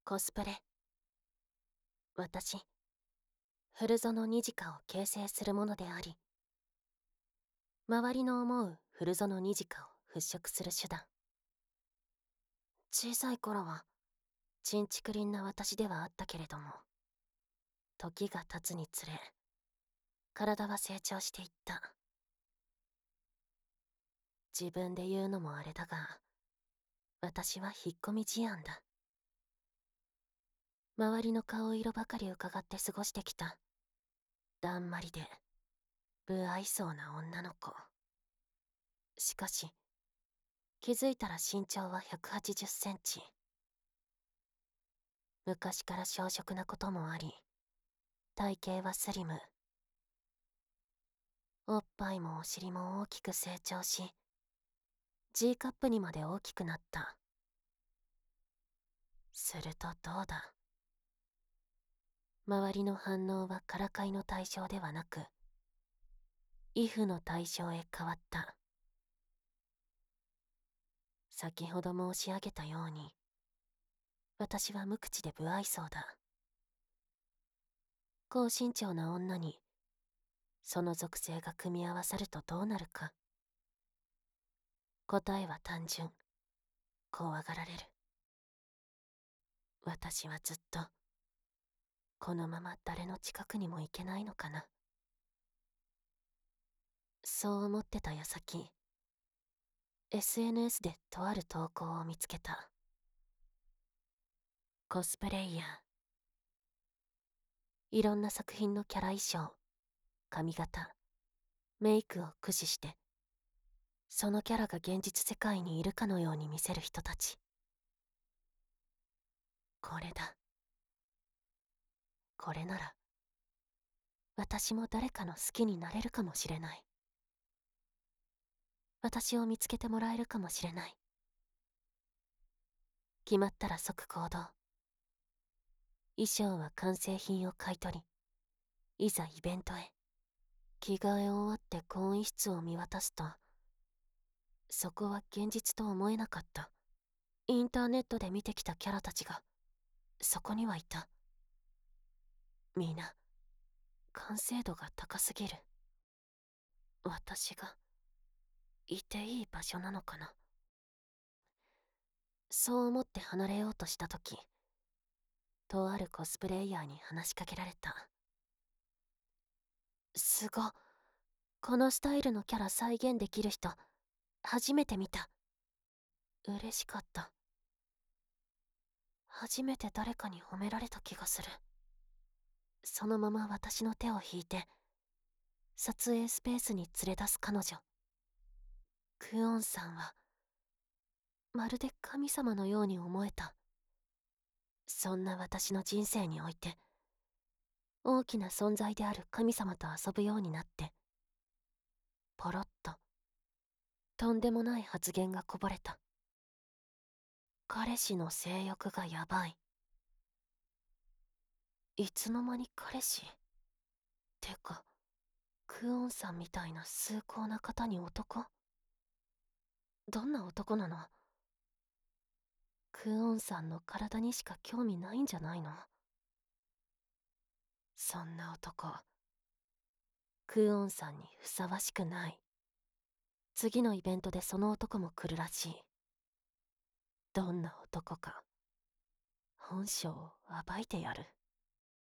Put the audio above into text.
コスプレ。私、古園ニジカを形成するものであり、周りの思う古園ニジカを払拭する手段。小さい頃は、ちんちくりんな私ではあったけれども、時が経つにつれ、体は成長していった。自分で言うのもあれだが、私は引っ込み思案だ。周りの顔色ばかり伺って過ごしてきた。だんまりで、不愛想な女の子。しかし、気づいたら身長は180センチ。昔から小食なこともあり、体型はスリム。おっぱいもお尻も大きく成長し、G カップにまで大きくなった。するとどうだ。周りの反応はからかいの対象ではなく、畏怖の対象へ変わった。先ほど申し上げたように、私は無口で不愛想だ。高身長な女に、その属性が組み合わさるとどうなるか。答えは単純。怖がられる。私はずっと、このまま誰の近くにも行けないのかな。そう思ってた矢先、SNS でとある投稿を見つけた。コスプレイヤー。いろんな作品のキャラ衣装、髪型、メイクを駆使して、そのキャラが現実世界にいるかのように見せる人たち。これだ。これなら、私も誰かの好きになれるかもしれない。私を見つけてもらえるかもしれない。決まったら即行動。衣装は完成品を買い取り、いざイベントへ。着替え終わって更衣室を見渡すと、そこは現実と思えなかった。インターネットで見てきたキャラたちが、そこにはいた。みんな、完成度が高すぎる。私が、いていい場所なのかな。そう思って離れようとしたとき、とあるコスプレイヤーに話しかけられた。すご、このスタイルのキャラ再現できる人、初めて見た。嬉しかった。初めて誰かに褒められた気がする。そのまま私の手を引いて、撮影スペースに連れ出す彼女。クオンさんは、まるで神様のように思えた。そんな私の人生において、大きな存在である神様と遊ぶようになって、ポロッと、とんでもない発言がこぼれた。彼氏の性欲がやばい。いつの間に彼氏？てか、クオンさんみたいな崇高な方に男？どんな男なの？クオンさんの体にしか興味ないんじゃないの？そんな男、クオンさんにふさわしくない。次のイベントでその男も来るらしい。どんな男か、本性を暴いてやる。